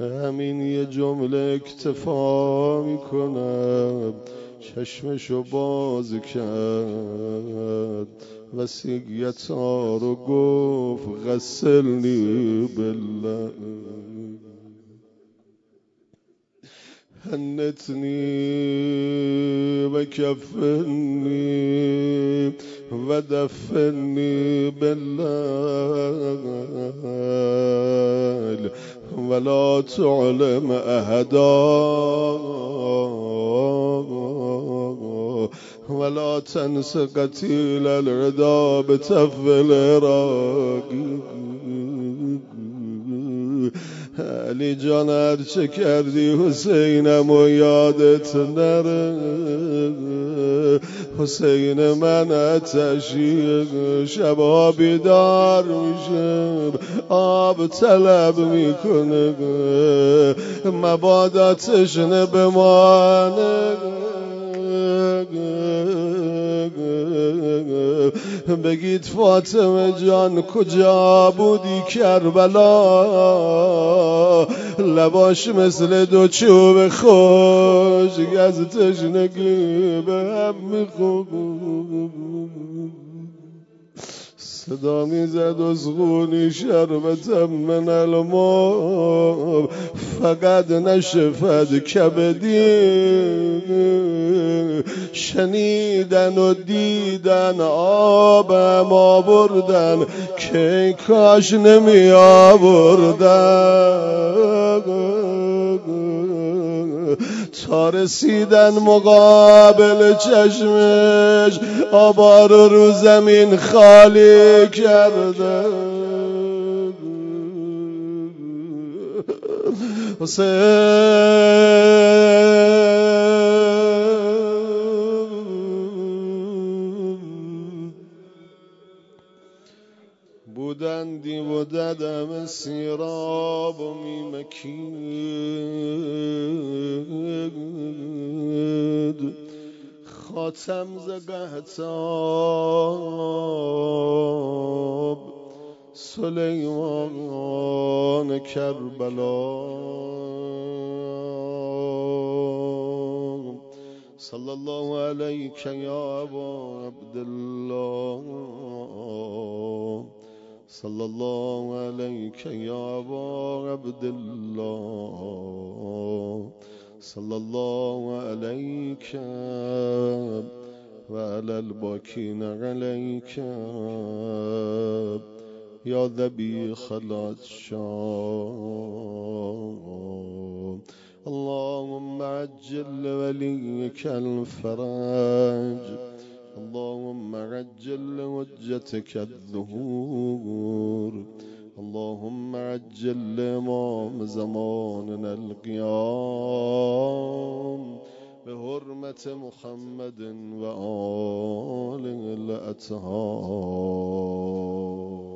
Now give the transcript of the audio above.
همین یه جمله اکتفا میکنم. چشمشو باز کرد، وصیت‌ها رو گفت غسلنی بالله، هنتنی و کفنی و دفنی باللیل ولا تعلم احدا ولا تنس قتیل الردا بتف العراق. علی جان هرچه کردی حسینم و یادت نره، حسین من آتشی شبا بیدار میشه، آب طلب میکنه، مبادا تشنه بمانه. بگید فاطمه جان کجا بودی کربلا، لباش مثل دو چوب خوش از تشنگی به هم میخورد. صدا میزد ازغونی شربتم من الماء فقط نشفد کبدی. شنیدن و دیدن آبم آوردن که کاش نمی آوردن، تا رسیدن مقابل چشمش آبا رو زمین خالی کرده. بودندی و ددم سیراب و میمکید، خاتم زگهتاب سلیمان کربلا. صلی الله علیک یا ابا عبدالله، صلی الله علیک یا ابا عبدالله، صلی الله علیک و علی الباکین علیک یا ذبیح العطشان. اللهم عجل وليك الفرج، اللهم عجل لحجتك الظهور، اللهم عجل لإمام زماننا القيام بحرمة محمد وآله الأطهار.